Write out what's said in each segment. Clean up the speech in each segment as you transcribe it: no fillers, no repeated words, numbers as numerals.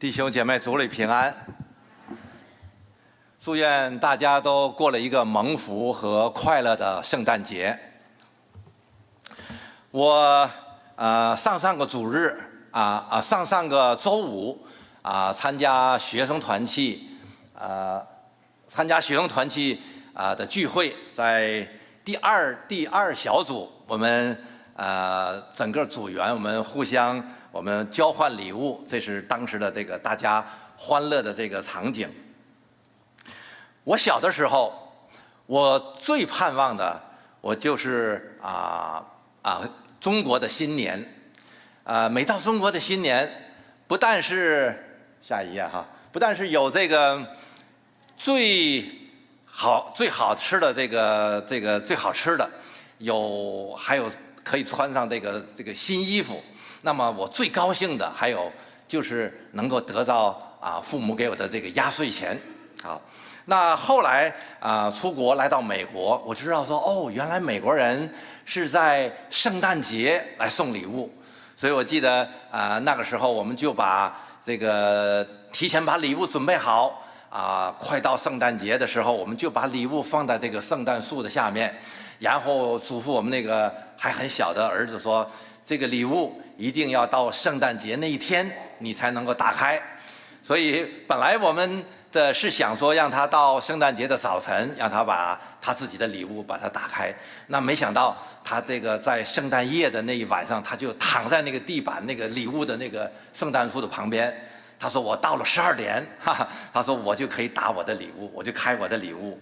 弟兄姐妹，主里平安。祝愿大家都过了一个蒙福和快乐的圣诞节。我上个主日上个周五参加学生团契的聚会，在第二小组，我们整个组员我们交换礼物，这是当时的这个大家欢乐的这个场景。我小的时候，我最盼望的，我就是中国的新年。每到中国的新年，不但是下一页哈，不但是有这个最好吃的这个最好吃的，还有可以穿上这个新衣服。那么我最高兴的还有就是能够得到父母给我的这个压岁钱。好，那后来出国来到美国，我知道说原来美国人是在圣诞节来送礼物，所以我记得那个时候我们就把这个提前把礼物准备好快到圣诞节的时候，我们就把礼物放在这个圣诞树的下面，然后嘱咐我们那个还很小的儿子说，这个礼物一定要到圣诞节那一天你才能够打开。所以本来我们是想说让他到圣诞节的早晨，让他把他自己的礼物把它打开。那没想到他这个在圣诞夜的那一晚上，他就躺在那个地板那个礼物的那个圣诞树的旁边。他说我到了12点，他说我就可以打我的礼物，我就开我的礼物。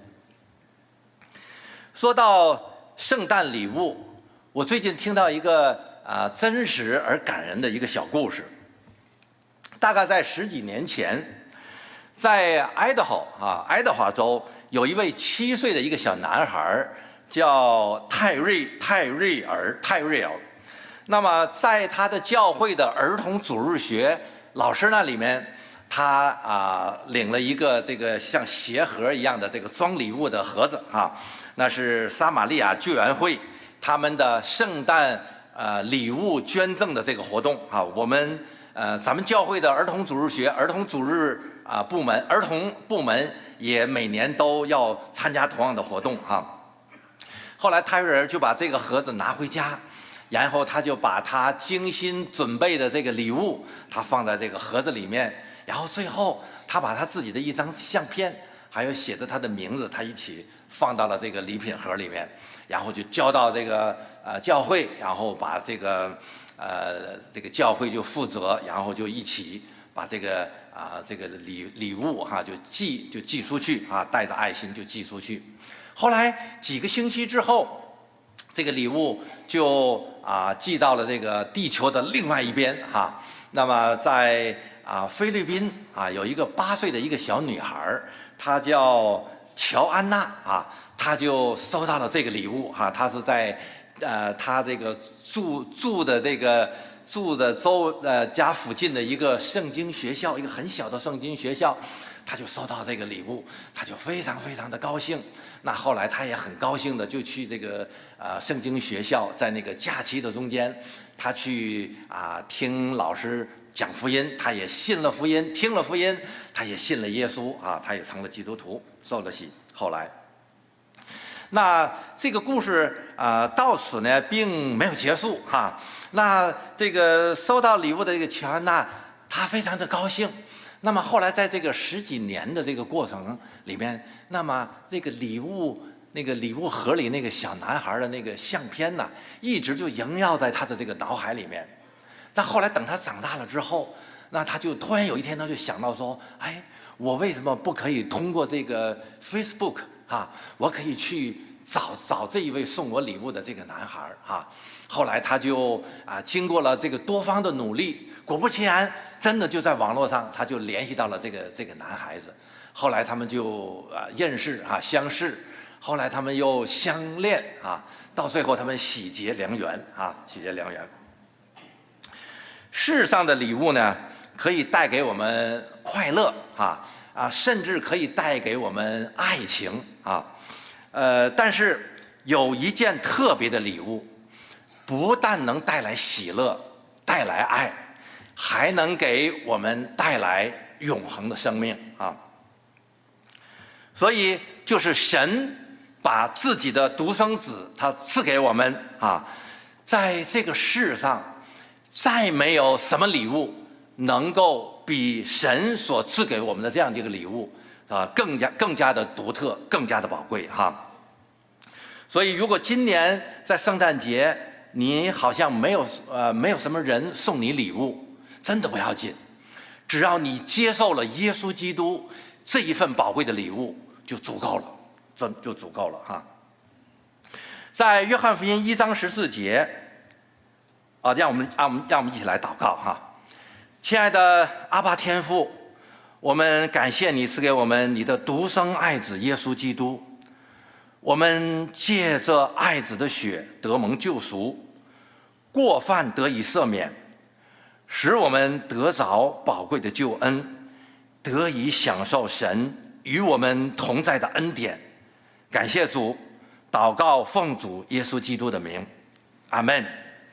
说到圣诞礼物，我最近听到一个真实而感人的一个小故事。大概在10几年前，在爱德华州有一位7岁的一个小男孩，叫泰瑞尔。那么在他的教会的儿童主日学老师那里面，他领了一个这个像鞋盒一样的这个装礼物的盒子那是撒玛利亚救援会他们的圣诞礼物捐赠的这个活动我们咱们教会的儿童主日学儿童主日儿童部门也每年都要参加同样的活动后来泰瑞尔就把这个盒子拿回家，然后他就把他精心准备的这个礼物他放在这个盒子里面，然后最后他把他自己的一张相片还有写着他的名字他一起放到了这个礼品盒里面，然后就交到这个教会，然后把这个教会就负责，然后就一起把这个礼物就寄出去带着爱心就寄出去。后来几个星期之后，这个礼物就寄到了这个地球的另外一边那么在菲律宾有一个8岁的一个小女孩，她叫乔安娜她就收到了这个礼物她是在她这个住的家附近的一个圣经学校，一个很小的圣经学校，他就收到这个礼物，他就非常非常的高兴。那后来他也很高兴的就去这个圣经学校，在那个假期的中间，他去听老师讲福音，他也信了福音，听了福音，他也信了耶稣他也成了基督徒，受了洗。后来那这个故事到此呢并没有结束那这个收到礼物的这个乔安娜，她非常的高兴。那么后来在这个10几年的这个过程里面，那么这个礼物盒里那个小男孩的那个相片呢，一直就萦绕在他的这个脑海里面。但后来等他长大了之后，那他就突然有一天他就想到说，我为什么不可以通过这个 Facebook我可以去找这一位送我礼物的这个男孩后来他就经过了这个多方的努力，果不其然，真的就在网络上他就联系到了这个男孩子。后来他们就认识相识，后来他们又相恋到最后他们喜结良缘喜结良缘。世上的礼物呢，可以带给我们快乐甚至可以带给我们爱情但是有一件特别的礼物，不但能带来喜乐，带来爱， 还能给我们带来永恒的生命啊。所以就是神把自己的独生子他赐给我们啊，在这个世上再没有什么礼物能够比神所赐给我们的这样的一个礼物啊更加的独特，更加的宝贵哈。所以如果今年在圣诞节你好像没有什么人送你礼物，真的不要紧，只要你接受了耶稣基督这一份宝贵的礼物就足够了，真就足够了哈。在约翰福音1章14节啊，让我们一起来祷告哈。亲爱的阿爸天父，我们感谢你赐给我们你的独生爱子耶稣基督，我们借着爱子的血得蒙救赎，过犯得以赦免，使我们得着宝贵的救恩，得以享受神与我们同在的恩典。感谢主，祷告奉主耶稣基督的名，阿们。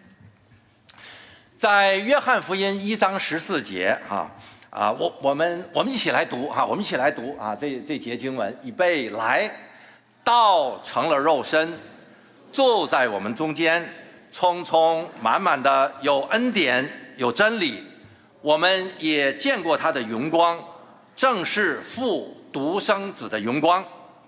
在约翰福音1章14节我们一起来读我们一起来读这节经文，预备来。道成了肉身，住在我们中间，充充满满的有恩典有真理，我们也见过他的荣光，正是父独生子的荣光。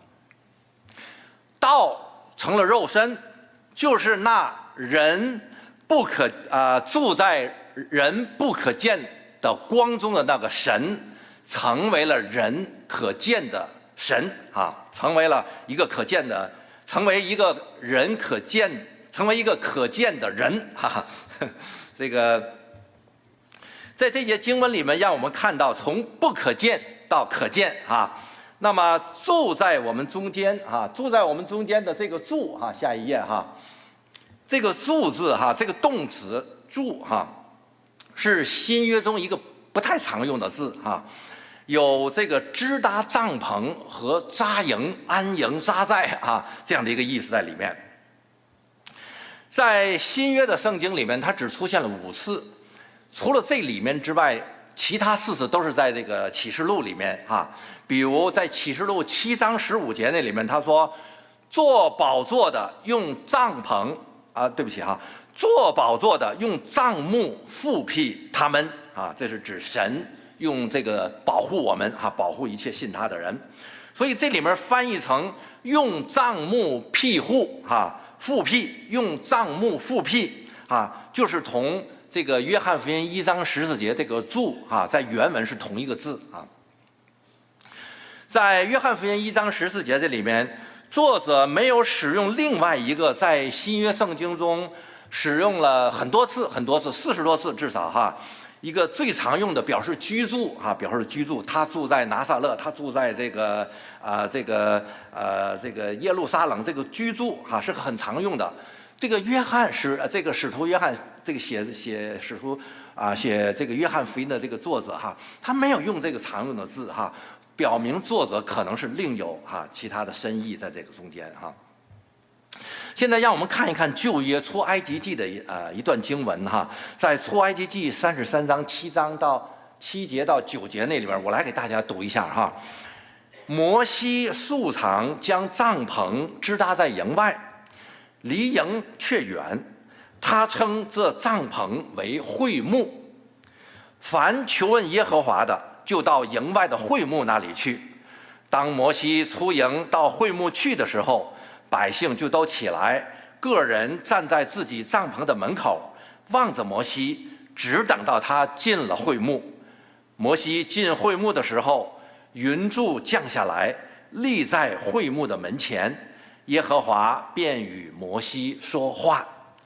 道成了肉身，就是那人不可住在人不可见的光中的那个神，成为了人可见的神成为了一个可见的，成为一个人可见，成为一个可见的人这个在这节经文里面，让我们看到从不可见到可见那么住在我们中间住在我们中间的这个住下一页这个住字这个动词住是新约中一个不太常用的字有这个支搭帐篷和扎营、安营、扎寨这样的一个意思在里面。在新约的圣经里面，它只出现了5次，除了这里面之外，其他4次都是在这个启示录里面比如在启示录7章15节那里面，他说坐宝座的用帐篷对不起坐宝座的用帐幕覆庇他们这是指神用这个保护我们保护一切信他的人。所以这里面翻译成用帐幕庇护覆庇，用帐幕覆庇就是同这个约翰福音1章14节这个住在原文是同一个字在约翰福音1章14节这里面，作者没有使用另外一个在新约圣经中使用了很多次40多次至少一个最常用的表示居住表示居住，他住在拿撒勒，他住在这个耶路撒冷，这个居住是很常用的。这个使徒约翰这个写这个约翰福音的这个作者他没有用这个常用的字表明作者可能是另有其他的深意在这个中间现在让我们看一看旧约出埃及记的一段经文在出埃及记33章7节到9节那里边，我来给大家读一下摩西素常将帐篷支搭在营外，离营却远，他称这帐篷为会幕。凡求问耶和华的，就到营外的会幕那里去。当摩西出营到会幕去的时候，百姓就都起来，个人站在自己帐篷的门口，望着摩西，只等到他进了会幕。摩西进会幕的时候，云柱降下来，立在会幕的门前，耶和华便与摩西说话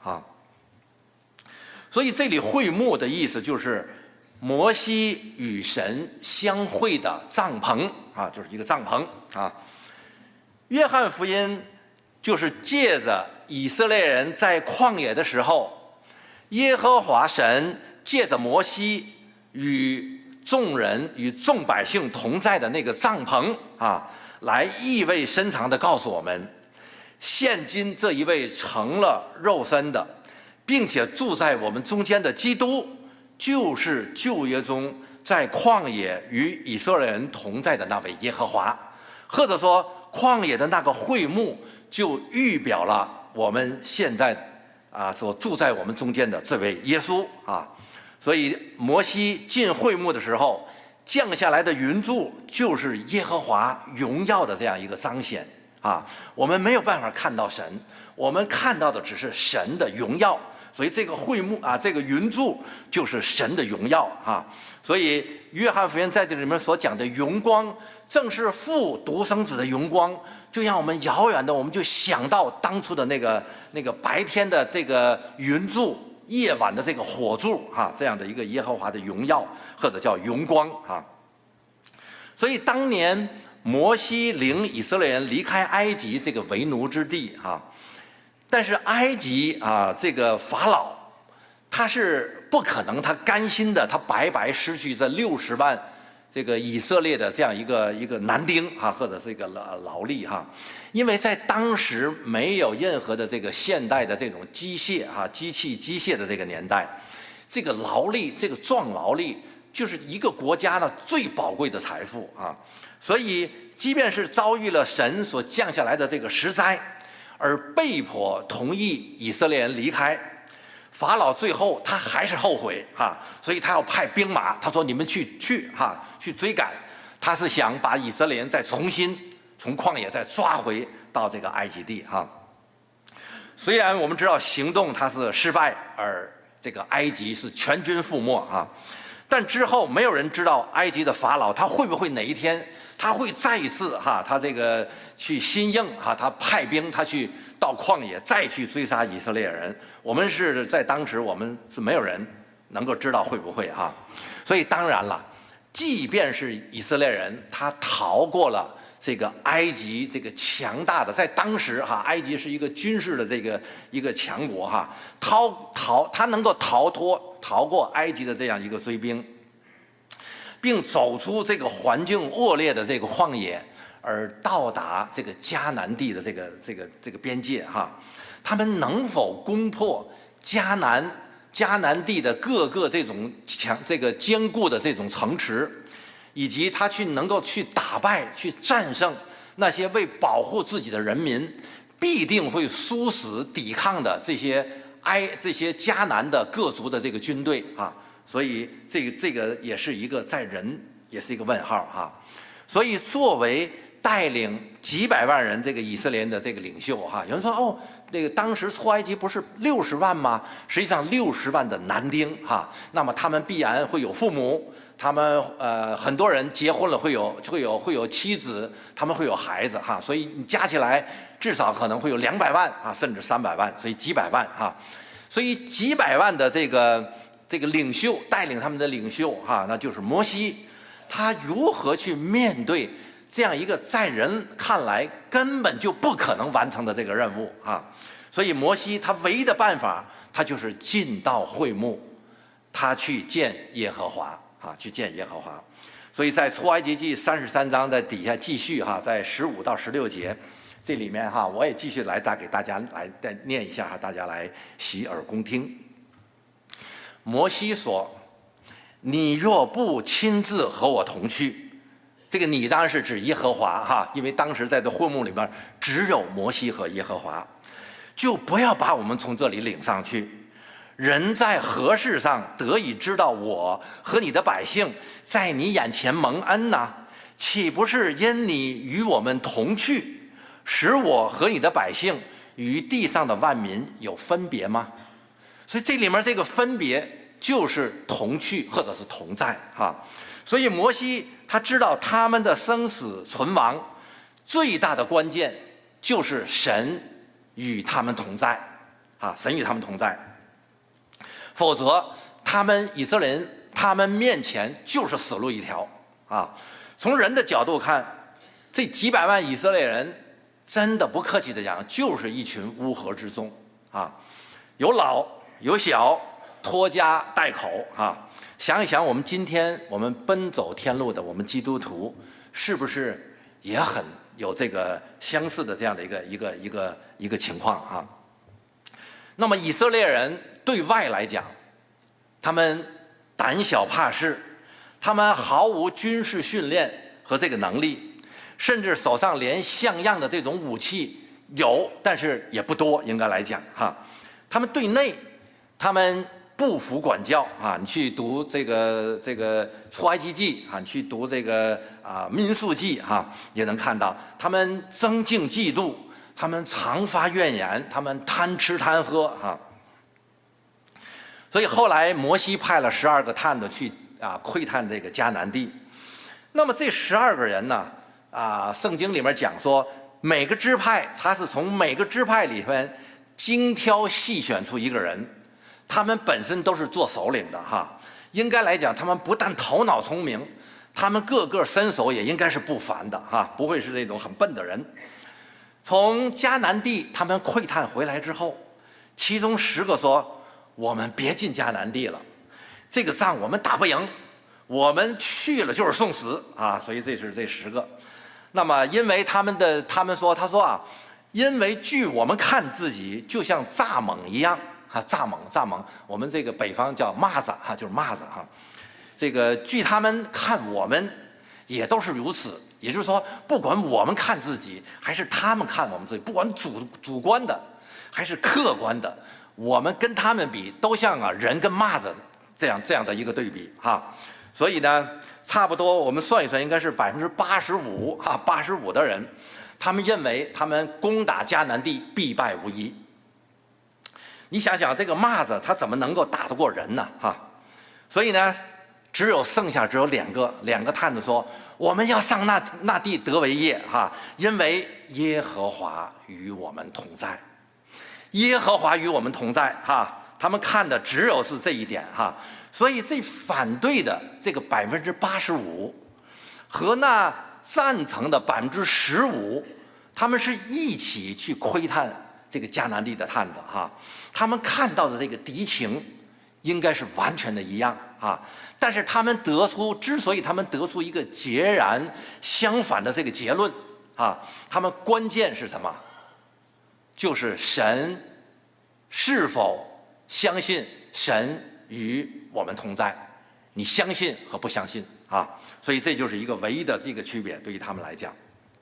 所以这里会幕的意思就是摩西与神相会的帐篷就是一个帐篷约翰福音就是借着以色列人在旷野的时候，耶和华神借着摩西与众人与众百姓同在的那个帐篷来意味深长地告诉我们，现今这一位成了肉身的并且住在我们中间的基督， 就是旧约中在旷野与以色列人同在的那位耶和华，或者说旷野的那个会幕就预表了我们现在所住在我们中间的这位耶稣啊。所以摩西进会幕的时候，降下来的云柱就是耶和华荣耀的这样一个彰显啊。我们没有办法看到神，我们看到的只是神的荣耀。所以这个会幕这个云柱就是神的荣耀啊。所以约翰福音在这里面所讲的荣光，正是父独生子的荣光，就让我们遥远的我们就想到当初的那个白天的这个云柱，夜晚的这个火柱这样的一个耶和华的荣耀，或者叫荣光啊。所以当年摩西领以色列人离开埃及这个为奴之地但是埃及这个法老他是不可能，他甘心的，他白白失去这60万这个以色列的这样一个男丁或者是一个劳力因为在当时没有任何的这个现代的这种机械机械的这个年代，这个劳力，这个壮劳力就是一个国家呢最宝贵的财富所以即便是遭遇了神所降下来的这个十灾，而被迫同意以色列人离开，法老最后他还是后悔所以他要派兵马，他说你们去追赶，他是想把以色列人再重新从旷野再抓回到这个埃及地虽然我们知道行动他是失败，而这个埃及是全军覆没但之后没有人知道埃及的法老他会不会哪一天他会再一次他这个去心硬他派兵他去到旷野再去追杀以色列人。我们是在当时我们是没有人能够知道会不会所以当然了，即便是以色列人他逃过了这个埃及这个强大的，在当时埃及是一个军事的这个一个强国他能够逃过埃及的这样一个追兵，并走出这个环境恶劣的这个旷野，而到达这个迦南地的这个边界他们能否攻破迦南地的各个这种坚固的这种城池，以及他能够去打败去战胜那些为保护自己的人民必定会殊死抵抗的这些迦南的各族的这个军队所以这个也是一个在人也是一个问号所以作为带领几百万人这个以色列人的这个领袖有人说那个当时出埃及不是60万吗？实际上60万的男丁那么他们必然会有父母，他们很多人结婚了会有妻子，他们会有孩子所以你加起来至少可能会有200万甚至300万，所以几百万所以几百万的这个领袖带领他们的领袖那就是摩西，他如何去面对这样一个在人看来根本就不可能完成的这个任务所以摩西他唯一的办法，他就是进到会幕，他去见耶和华去见耶和华。所以在出埃及记33章的底下继续在15到16节这里面我也继续来给大家来再念一下大家来洗耳恭听。摩西说：你若不亲自和我同去，这个你当然是指耶和华因为当时在这会幕里面只有摩西和耶和华，就不要把我们从这里领上去。人在何事上得以知道我和你的百姓在你眼前蒙恩呢？岂不是因你与我们同去，使我和你的百姓与地上的万民有分别吗？所以这里面这个分别就是同去或者是同在所以摩西他知道他们的生死存亡最大的关键就是神与他们同在神与他们同在，否则他们以色列人他们面前就是死路一条从人的角度看，这几百万以色列人真的不客气的讲，就是一群乌合之众有老有小，拖家带口想一想，我们今天我们奔走天路的我们基督徒，是不是也很有这个相似的这样的一个情况那么以色列人对外来讲，他们胆小怕事，他们毫无军事训练和这个能力，甚至手上连像样的这种武器有，但是也不多，应该来讲哈。他们对内，他们不服管教啊！你去读这个出埃及记啊，你去读这个民数记啊，也能看到他们增敬嫉妒，他们常发怨言，他们贪吃贪喝啊。所以后来摩西派了12个探子去窥探这个迦南地。那么这12个人呢圣经里面讲说，每个支派他是从每个支派里面精挑细选出一个人。他们本身都是做首领的哈，应该来讲，他们不但头脑聪明，他们个个身手也应该是不凡的哈，不会是那种很笨的人。从迦南地他们窥探回来之后，其中10个说：“我们别进迦南地了，这个仗我们打不赢，我们去了就是送死啊！”所以这是这10个。那么，因为他说因为据我们看自己就像蚱蜢一样。蚱蜢，我们这个北方叫蚂蚱就是蚂蚱哈。这个据他们看我们也都是如此，也就是说，不管我们看自己，还是他们看我们自己，不管主观的还是客观的，我们跟他们比，都像人跟蚂蚱这样的一个对比哈。所以呢，差不多我们算一算，应该是85%，85%的人，他们认为他们攻打迦南地必败无疑。你想想，这个蚂蚱它怎么能够打得过人呢？哈，所以呢，只有2个探子说，我们要上那地得为业哈，因为耶和华与我们同在，耶和华与我们同在哈。他们看的只有是这一点哈，所以这反对的这个85%和那赞成的15%，他们是一起去窥探这个迦南地的探子哈。他们看到的这个敌情应该是完全的一样啊，但是之所以他们得出一个截然相反的这个结论啊，他们关键是什么？就是神是否相信神与我们同在？你相信和不相信啊？所以这就是一个唯一的这个区别，对于他们来讲。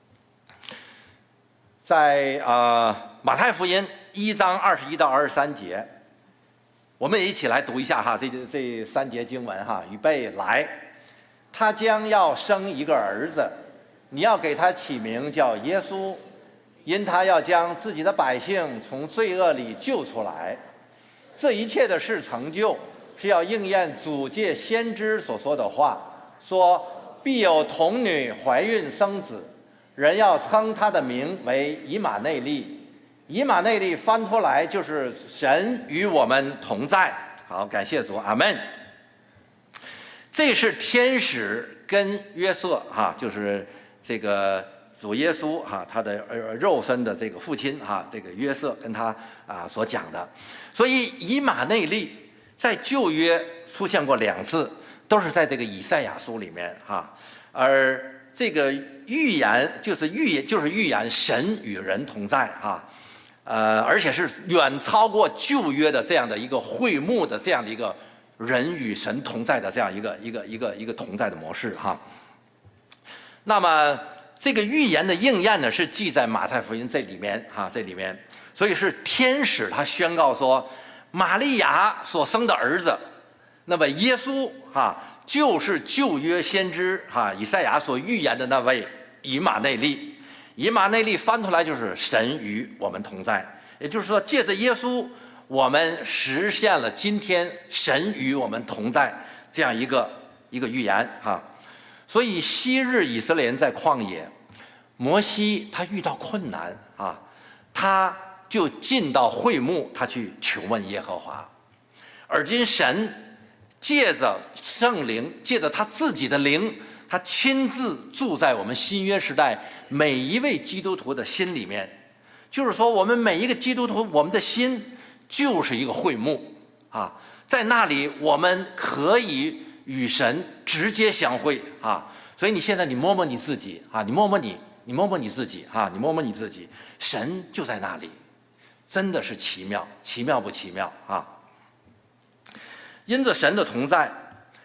在马太福音1章21到23节，我们也一起来读一下哈，这3节经文哈，预备来。他将要生一个儿子，你要给他起名叫耶稣，因他要将自己的百姓从罪恶里救出来。这一切的事成就，是要应验主借先知所说的话，说必有童女怀孕生子，人要称他的名为以马内利。以马内利翻出来就是神与我们同在。好，感谢主，阿们。这是天使跟约瑟哈，就是这个主耶稣哈，他的肉身的这个父亲哈，这个约瑟跟他所讲的。所以以马内利在旧约出现过2次，都是在这个以赛亚书里面哈。而这个预言就是预言神与人同在哈。而且是远超过旧约的这样的一个会幕的这样的一个人与神同在的这样一个同在的模式哈。那么这个预言的应验呢，是记在马太福音这里面哈，这里面，所以是天使他宣告说，玛利亚所生的儿子，那么耶稣哈，就是旧约先知哈以赛亚所预言的那位以马内利。以马内利翻出来就是神与我们同在，也就是说，借着耶稣，我们实现了今天神与我们同在这样一个预言哈。所以昔日以色列人在旷野，摩西他遇到困难啊，他就进到会幕，他去求问耶和华。而今神借着圣灵，借着他自己的灵，他亲自住在我们新约时代每一位基督徒的心里面。就是说，我们每一个基督徒，我们的心就是一个会幕啊，在那里我们可以与神直接相会啊。所以你现在你摸摸你自己啊，你摸摸你自己啊，你摸摸你自己，神就在那里，真的是奇妙，奇妙不奇妙啊？因着神的同在，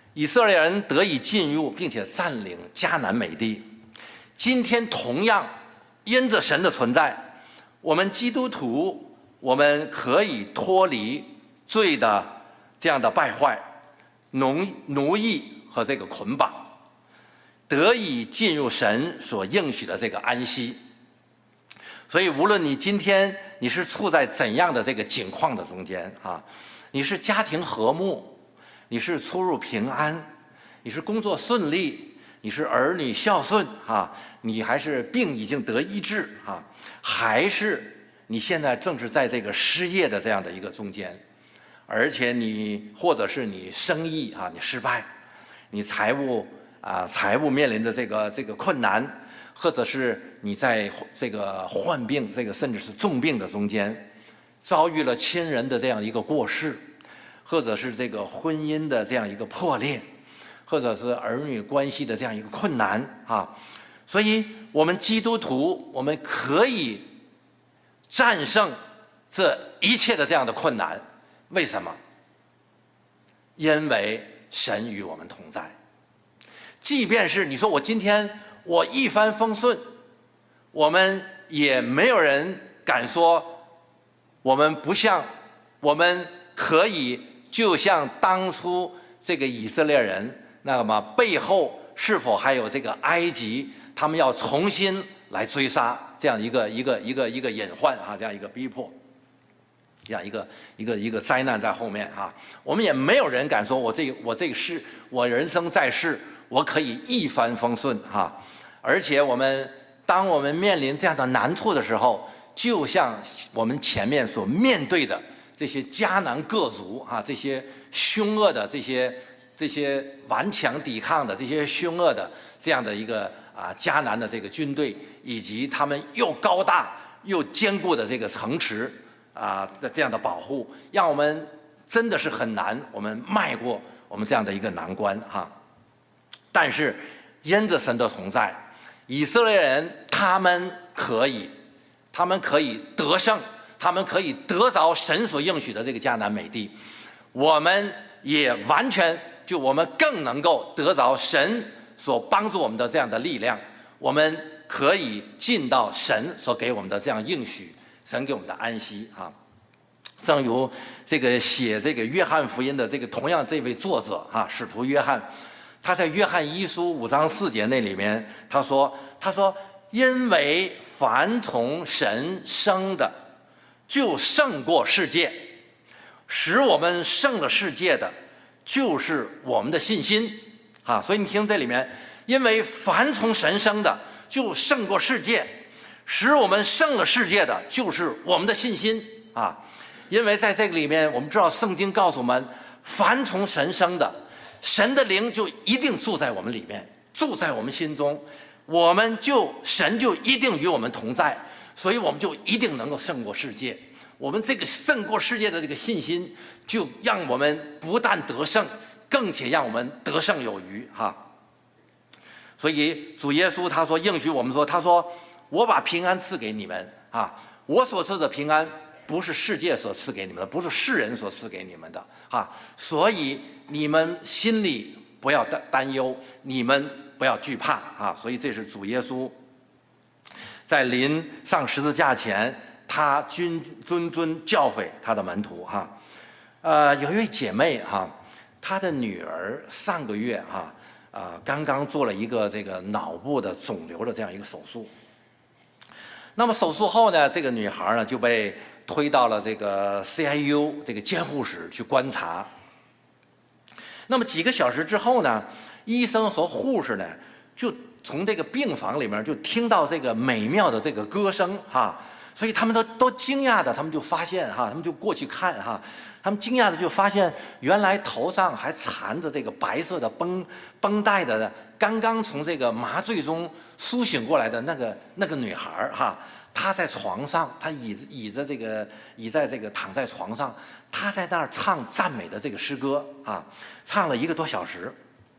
以色列人得以进入并且占领迦南美地。今天同样因着神的存在，我们基督徒我们可以脱离罪的这样的败坏、奴役和这个捆绑，得以进入神所应许的这个安息。所以无论你今天你是处在怎样的这个境况的中间啊，你是家庭和睦，你是出入平安，你是工作顺利，你是儿女孝顺啊，你还是病已经得医治啊，还是你现在正是在这个失业的这样的一个中间，而且你或者是你生意啊你失败，你财务面临的这个困难，或者是你在这个患病这个甚至是重病的中间，遭遇了亲人的这样一个过世，或者是这个婚姻的这样一个破裂，或者是儿女关系的这样一个困难啊，所以我们基督徒我们可以战胜这一切的这样的困难。为什么？因为神与我们同在。即便是你说我今天我一帆风顺，我们也没有人敢说我们不像，我们可以就像当初这个以色列人，那么背后是否还有这个埃及，他们要重新来追杀这样一个隐患啊，这样一个逼迫，这样一个灾难在后面啊，我们也没有人敢说我人生在世我可以一帆风顺哈，而且当我们面临这样的难处的时候，就像我们前面所面对的这些迦南各族啊，这些凶恶的这些顽强抵抗的这些凶恶的这样的一个迦南的这个军队，以及他们又高大又坚固的这个城池的这样的保护，让我们真的是很难我们迈过我们这样的一个难关哈。但是因着神的同在，以色列人他们可以得胜，他们可以得着神所应许的这个迦南美地，我们也完全我们更能够得着神所帮助我们的这样的力量，我们可以进到神所给我们的这样应许，神给我们的安息啊。正如这个写这个约翰福音的同样这位作者使徒约翰，他在约翰一书5章4节那里面他说因为凡从神生的就胜过世界，使我们胜了世界的就是我们的信心所以你听这里面，因为凡从神生的就胜过世界，使我们胜了世界的就是我们的信心因为在这个里面我们知道圣经告诉我们，凡从神生的，神的灵就一定住在我们里面，住在我们心中，神就一定与我们同在，所以我们就一定能够胜过世界。我们这个胜过世界的这个信心，就让我们不但得胜，更且让我们得胜有余所以主耶稣他说应许我们说，他说我把平安赐给你们我所赐的平安不是世界所赐给你们的，不是世人所赐给你们的所以你们心里不要担忧，你们不要惧怕所以这是主耶稣在临上十字架前，他谆教诲他的门徒有一位姐妹她的女儿上个月刚刚做了一个这个脑部的肿瘤的这样一个手术。那么手术后呢，这个女孩呢就被推到了这个 CIU 这个监护室去观察。那么几个小时之后呢，医生和护士呢就从这个病房里面就听到这个美妙的这个歌声所以他们都惊讶的，他们就发现他们就过去看他们惊讶的就发现，原来头上还缠着这个白色的绷带的，刚刚从这个麻醉中苏醒过来的那个女孩她在床上，她倚在这个躺在床上，她在那儿唱赞美的这个诗歌唱了1个多小时。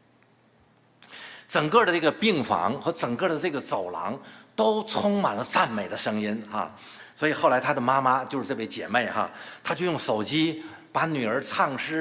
整个的这个病房和整个的这个走廊都充满了赞美的声音所以后来她的妈妈就是这位姐妹她就用手机把女儿唱诗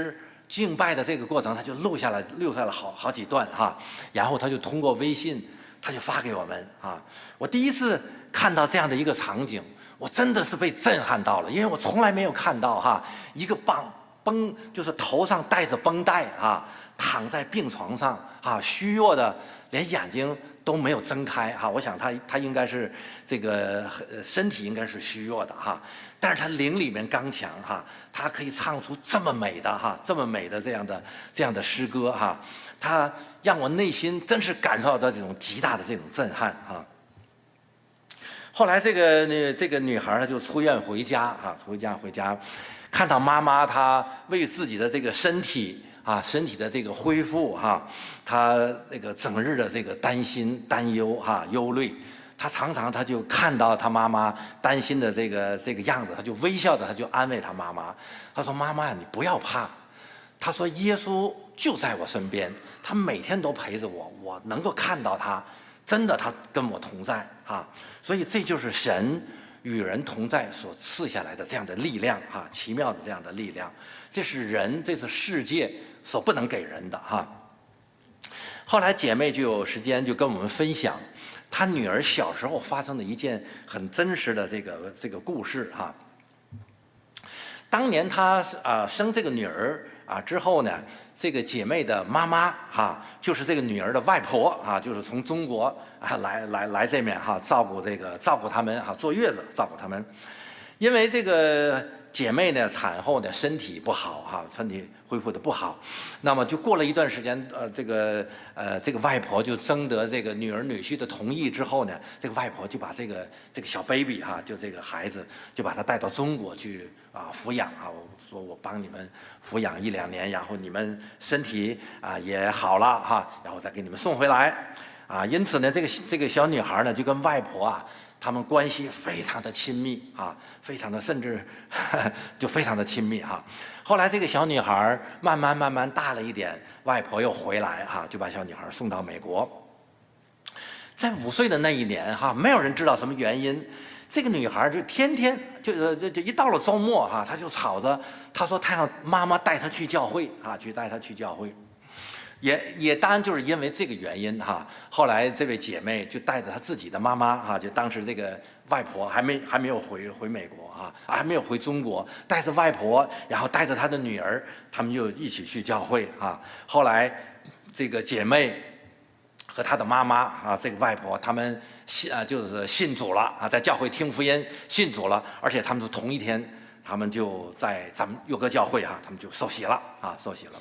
敬拜的这个过程，他就录下了好几段哈，然后他就通过微信，他就发给我们啊。我第一次看到这样的一个场景，我真的是被震撼到了，因为我从来没有看到哈一个就是头上带着绷带啊，躺在病床上啊，虚弱的连眼睛都没有睁开哈。我想他应该是这个身体应该是虚弱的哈，但是他灵里面刚强哈，他可以唱出这么美的这样的诗歌哈，他让我内心真是感受到这种极大的这种震撼哈。后来这个女孩她就出院回家啊，回家，看到妈妈她为自己的这个身体的这个恢复哈，她那个整日的这个担心担忧哈忧虑，她常常就看到她妈妈担心的这个样子，她就微笑着，她就安慰她妈妈，她说妈妈呀，你不要怕，她说耶稣就在我身边，他每天都陪着我，我能够看到他。真的，他跟我同在啊，所以这就是神与人同在所赐下来的这样的力量啊，奇妙的这样的力量，这是世界所不能给人的哈。后来姐妹就有时间就跟我们分享，她女儿小时候发生的一件很真实的这个故事哈。当年她生这个女儿之后呢，这个姐妹的妈妈就是这个女儿的外婆就是从中国来这边照顾他们坐月子照顾他们，因为这个姐妹呢产后呢身体不好身体恢复的不好，那么就过了一段时间，这个外婆就征得这个女儿女婿的同意之后呢，这个外婆就把这个小 baby 就这个孩子就把他带到中国去抚养我说我帮你们抚养1、2年，然后你们身体也好了然后再给你们送回来因此呢，这个小女孩呢就跟外婆他们关系非常的亲密非常的甚至就非常的亲密后来这个小女孩慢慢大了一点，外婆又回来就把小女孩送到美国。在5岁的那一年没有人知道什么原因，这个女孩就天天就一到了周末她就吵着，她说她让妈妈带她去教会带她去教会。也当然就是因为这个原因后来这位姐妹就带着她自己的妈妈就当时这个外婆还没有回美国还没有回中国，带着外婆，然后带着她的女儿，他们就一起去教会后来这个姐妹和她的妈妈这个外婆他们就是信主了在教会听福音信主了，而且他们是同一天，他们就在咱们佑歌教会他们就受洗了受洗了。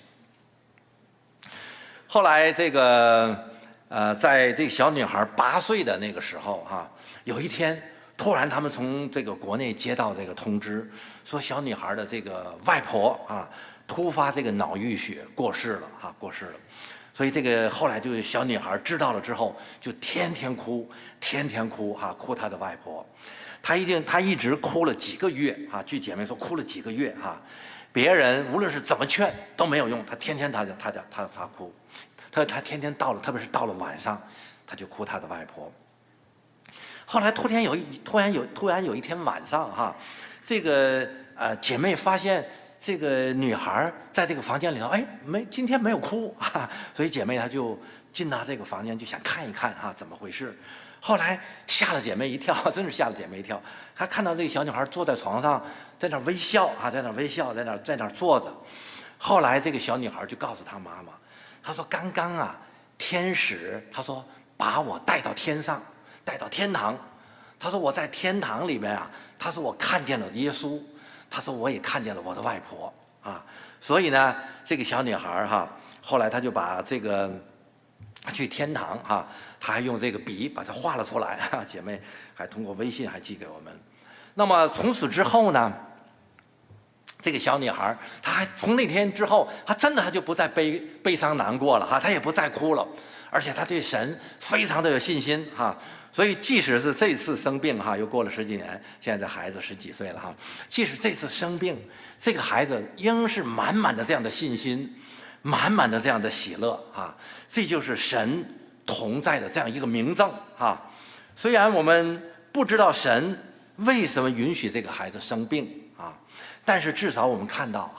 后来这个在这个小女孩8岁的那个时候有一天突然他们从这个国内接到这个通知，说小女孩的这个外婆突发这个脑淤血过世了所以这个后来就小女孩知道了之后就天天哭哭她的外婆，她一直哭了几个月据姐妹说哭了几个月别人无论是怎么劝都没有用，她天天她哭，她天天特别是到了晚上，她就哭她的外婆。后来突然有一天晚上这个姐妹发现这个女孩在这个房间里头，今天没有哭所以姐妹她就进到这个房间就想看一看怎么回事。后来吓了姐妹一跳，真是吓了姐妹一跳。她看到这个小女孩坐在床上，在那微笑在那坐着。后来这个小女孩就告诉她妈妈，她说刚刚天使她说把我带到天上，带到天堂。她说我在天堂里面她说我看见了耶稣，她说我也看见了我的外婆所以呢，这个小女孩后来她就把这个去天堂她还用这个笔把它画了出来姐妹还通过微信还寄给我们。那么从此之后呢，这个小女孩她还从那天之后，她真的就不再悲伤难过了她也不再哭了，而且她对神非常的有信心所以即使是这次生病又过了10几年，现在孩子10几岁了即使这次生病，这个孩子仍是满满的这样的信心，满满的这样的喜乐这就是神同在的这样一个明证虽然我们不知道神为什么允许这个孩子生病但是至少我们看到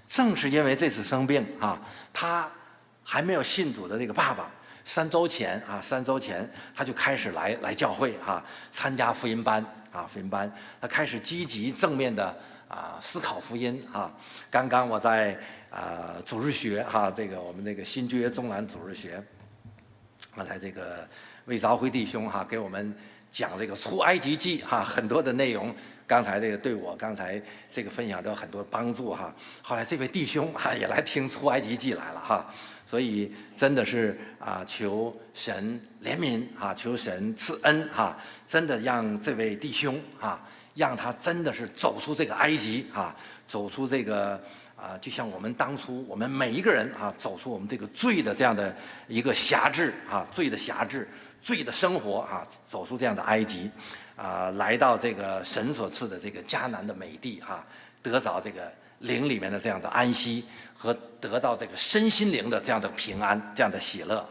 正是因为这次生病啊，他还没有信主的这个爸爸，3周前他就开始来教会参加福音班他开始积极正面的思考福音刚刚我在主日学这个我们这个新约中南主日学，刚才这个魏朝辉弟兄给我们讲这个出埃及记很多的内容。刚才这个对我刚才这个分享都有很多帮助后来这位弟兄也来听出埃及记来了所以真的是求神怜悯求神赐恩真的让这位弟兄让他真的是走出这个埃及走出这个就像我们当初我们每一个人走出我们这个罪的这样的一个辖制罪的辖制罪的生活走出这样的埃及来到这个神所赐的这个迦南的美地得着这个灵里面的这样的安息和得到这个身心灵的这样的平安这样的喜乐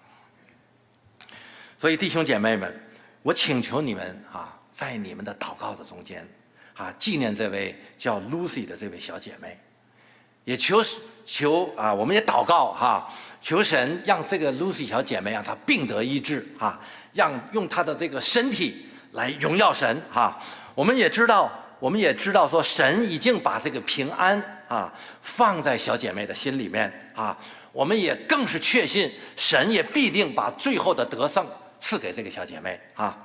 所以弟兄姐妹们，我请求你们在你们的祷告的中间纪念这位叫 Lucy 的这位小姐妹，也求我们也祷告求神让这个 Lucy 小姐妹让她病得医治让用她的这个身体来荣耀神我们也知道说神已经把这个平安放在小姐妹的心里面我们也更是确信神也必定把最后的得胜赐给这个小姐妹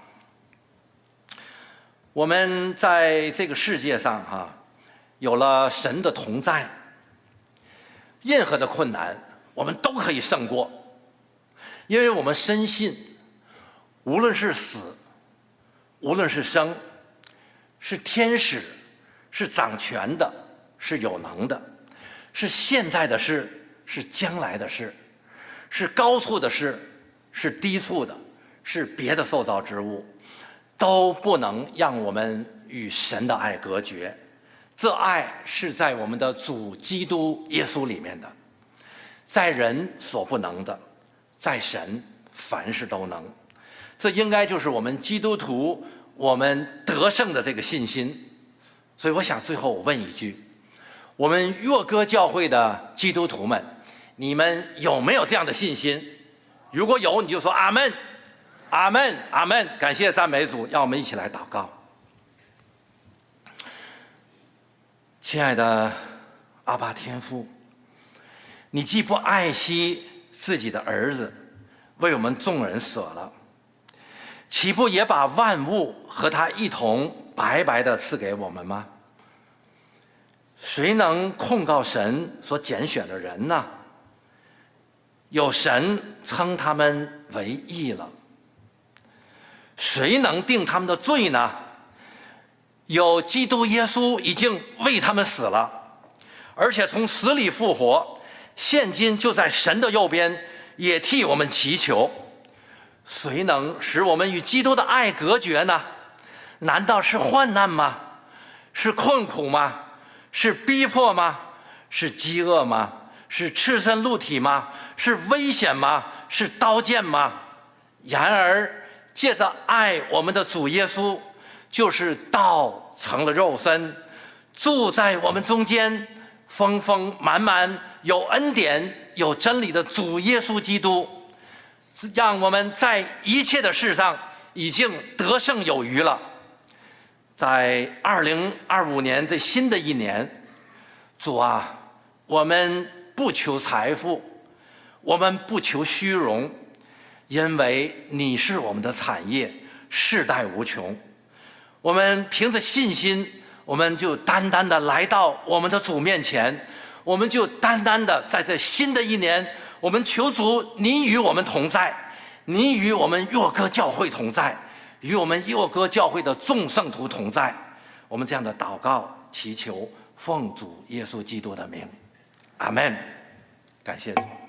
我们在这个世界上有了神的同在，任何的困难我们都可以胜过，因为我们深信无论是死无论是生，是天使，是掌权的，是有能的，是现在的事，是将来的事，是高处的事，是低处的，是别的受造之物，都不能让我们与神的爱隔绝。这爱是在我们的主基督耶稣里面的，在人所不能的，在神凡事都能。这应该就是我们基督徒我们得胜的这个信心。所以我想最后我问一句，我们若歌教会的基督徒们，你们有没有这样的信心？如果有，你就说阿们，阿们，阿们，感谢赞美主。让我们一起来祷告。亲爱的阿爸天父，你既不爱惜自己的儿子为我们众人舍了，岂不也把万物和他一同白白的赐给我们吗？谁能控告神所拣选的人呢？有神称他们为义了。谁能定他们的罪呢？有基督耶稣已经为他们死了，而且从死里复活，现今就在神的右边，也替我们祈求。谁能使我们与基督的爱隔绝呢？难道是患难吗？是困苦吗？是逼迫吗？是饥饿吗？是赤身露体吗？是危险吗？是刀剑吗？然而借着爱我们的主耶稣，就是道成了肉身，住在我们中间，丰丰满满有恩典有真理的主耶稣基督，让我们在一切的事上已经得胜有余了。在2025年这新的一年，主啊，我们不求财富，我们不求虚荣，因为你是我们的产业，世代无穷。我们凭着信心，我们就单单的来到我们的主面前，我们就单单的在这新的一年，我们求主你与我们同在，你与我们若歌教会同在，与我们若歌教会的众圣徒同在。我们这样的祷告祈求，奉主耶稣基督的名，阿们。感谢主。